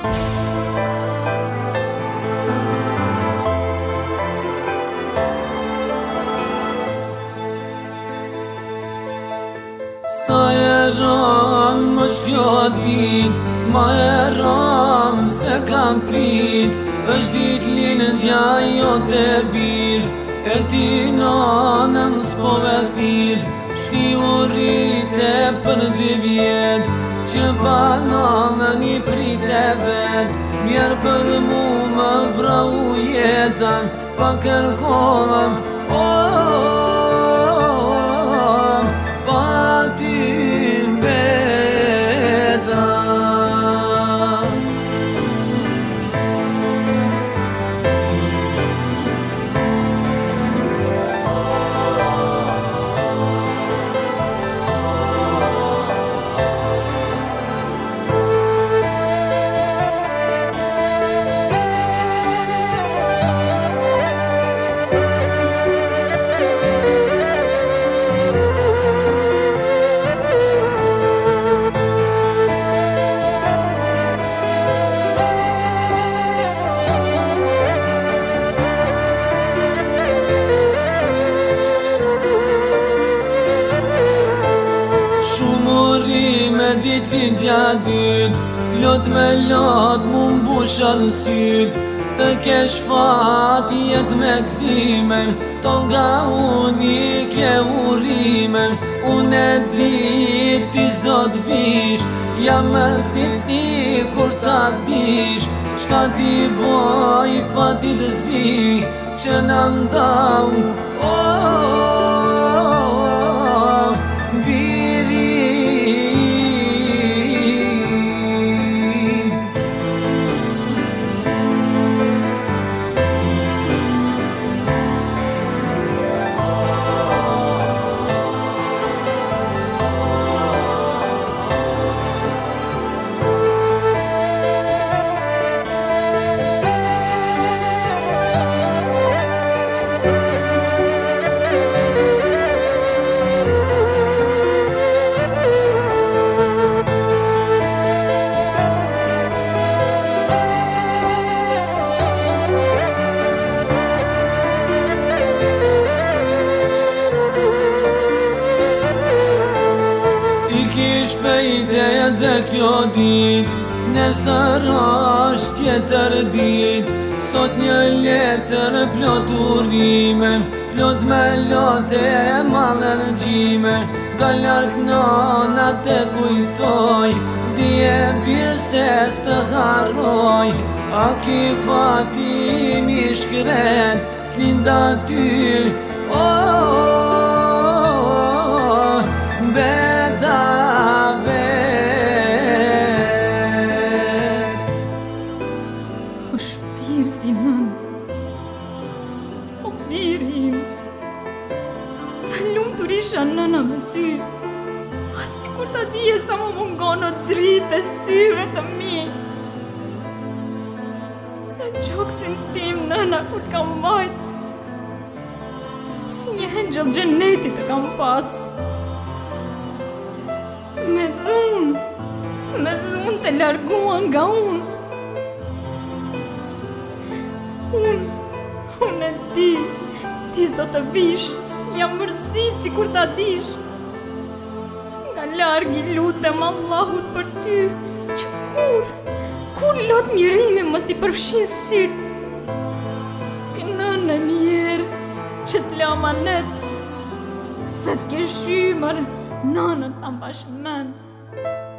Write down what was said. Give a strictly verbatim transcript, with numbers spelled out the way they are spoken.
Sa e ran më shkjo dit, ma e ran se kam prit. Është dit linëdja jo të bir, e ti nanën s'po me thirr. Si u rrite për dy vjet, që pa nanën i prit e vet. Mjerë për mu më vrau jetën, pa kërkova oh, dit vitja dyt, lot me lot mu mbusha në syt. Të kesh fat jet me gzime, to nga unë ke urime. Unë e dit ti s'do t'vish, jam më si si kur ta dish. Shka ti boj fatit zi, që në ndau oh, shpejt e edhe kjo dit, nesër është tjetër dit. Sot një letër plot urime, plot me lote e malërgjime. Nga lark nana te kujtoj, dje birë se s'të harroj. A ki fatim i shkret, t'linda ty oh, oh, oh, beta nëna me ty, as si kur ta dije sa më mungon o dritë e syve të mi. Në gjoksin tim, nëna, kur t'kam mbajt, si një hengjëll gjeneti të kam pas. Me dhun, me dhun të larguan nga unë. Unë, unë e di, ti s'do të vish, jam mërzit si kur ta dish. Nga largi lutem Allahut për ty, që kur, kur lot mirimi mos t'i përfshin syt. Si nënë e mjerë, që t'la manet, se t'ke shymër, nënën ta mbash mend.